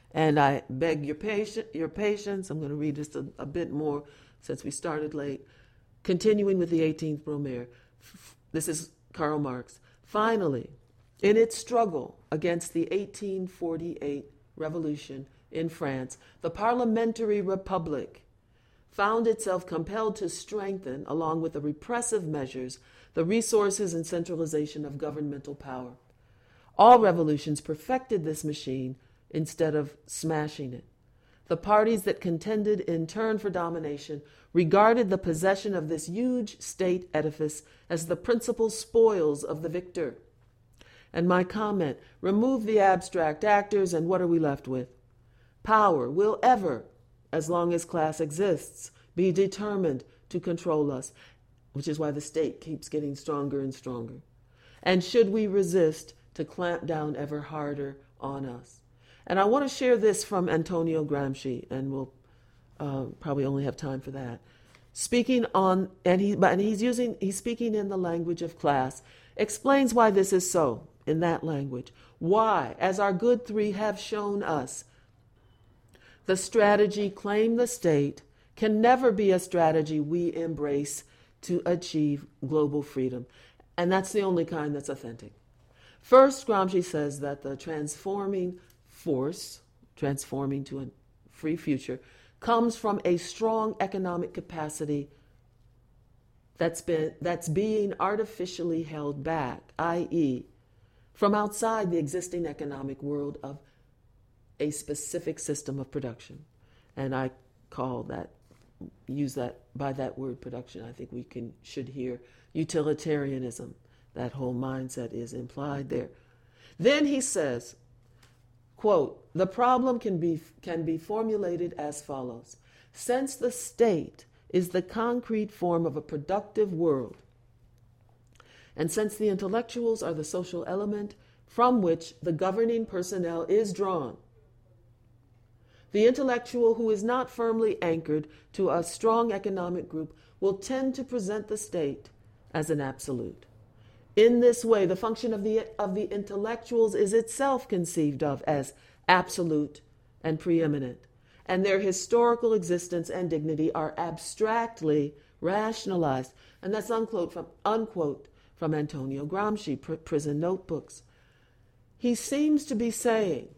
And I beg your patience. I'm going to read just a bit more since we started late. Continuing with the 18th Brumaire. This is Karl Marx. Finally, in its struggle against the 1848 revolution in France, the parliamentary republic found itself compelled to strengthen, along with the repressive measures, the resources and centralization of governmental power. All revolutions perfected this machine instead of smashing it. The parties that contended in turn for domination regarded the possession of this huge state edifice as the principal spoils of the victor. And my comment, remove the abstract actors and what are we left with? Power will ever, as long as class exists, be determined to control us, which is why the state keeps getting stronger and stronger. And should we resist, to clamp down ever harder on us. And I want to share this from Antonio Gramsci, and we'll probably only have time for that. Speaking on, he's speaking in the language of class, explains why this is so in that language. Why, as our good three have shown us, the strategy claim the state can never be a strategy we embrace to achieve global freedom. And that's the only kind that's authentic. First, Gramsci says that the transforming force, transforming to a free future, comes from a strong economic capacity that's being artificially held back, i.e., from outside the existing economic world of a specific system of production. And I use that by that word production. I think we should hear utilitarianism. That whole mindset is implied there. Then he says, quote, the problem can be formulated as follows. Since the state is the concrete form of a productive world, and since the intellectuals are the social element from which the governing personnel is drawn, the intellectual who is not firmly anchored to a strong economic group will tend to present the state as an absolute. In this way, the function of the intellectuals is itself conceived of as absolute and preeminent, and their historical existence and dignity are abstractly rationalized. And that's unquote from Antonio Gramsci, Prison Notebooks. He seems to be saying,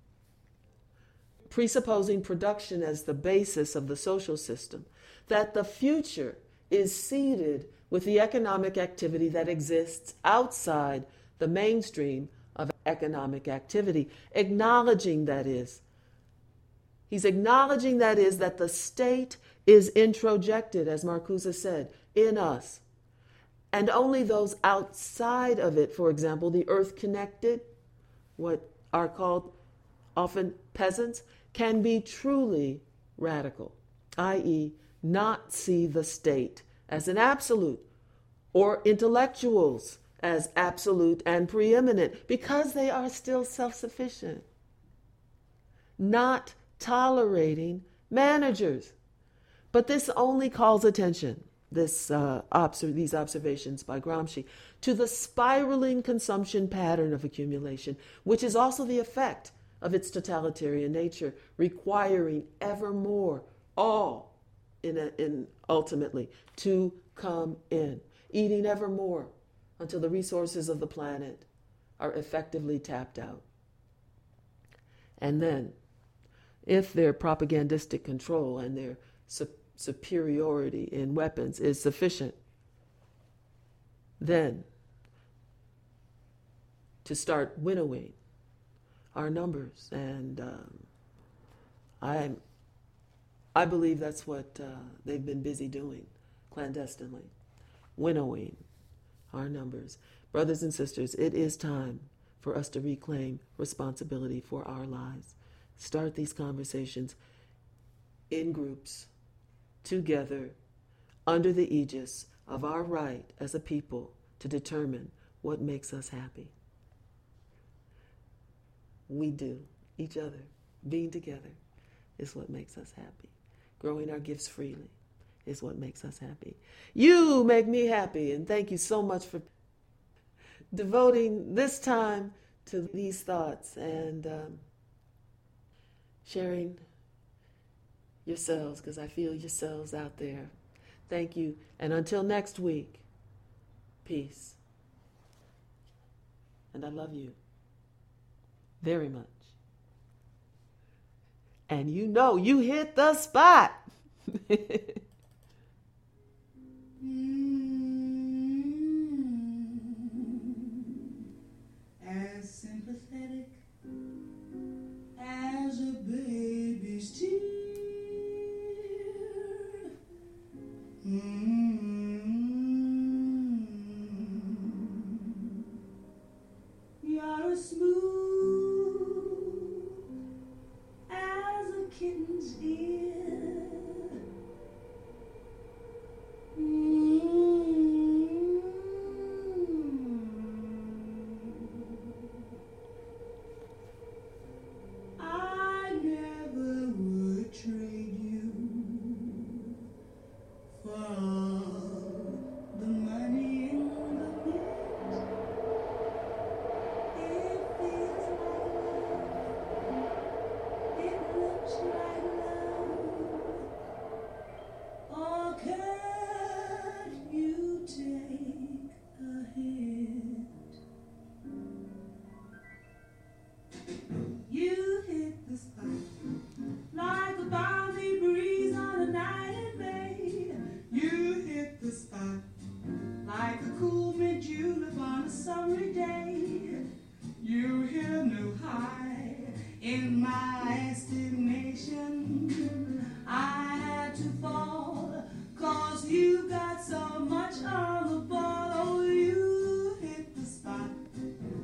presupposing production as the basis of the social system, that the future is seeded with the economic activity that exists outside the mainstream of economic activity, acknowledging that is. He's acknowledging that is that the state is introjected, as Marcuse said, in us. And only those outside of it, for example, the earth-connected, what are called often peasants, can be truly radical, i.e., not see the state as an absolute, or intellectuals as absolute and preeminent, because they are still self-sufficient, not tolerating managers. But this only calls attention, these observations by Gramsci, to the spiraling consumption pattern of accumulation, which is also the effect of its totalitarian nature, requiring ever more, all in ultimately, to come in, eating ever more until the resources of the planet are effectively tapped out. And then, if their propagandistic control and their superiority in weapons is sufficient, then to start winnowing our numbers. And I believe that's what they've been busy doing clandestinely, winnowing our numbers. Brothers and sisters, it is time for us to reclaim responsibility for our lives. Start these conversations in groups, together, under the aegis of our right as a people to determine what makes us happy. We do, each other, being together is what makes us happy. Growing our gifts freely is what makes us happy. You make me happy, and thank you so much for devoting this time to these thoughts. And sharing yourselves, because I feel yourselves out there. Thank you. And until next week, peace. And I love you very much. And you know you hit the spot.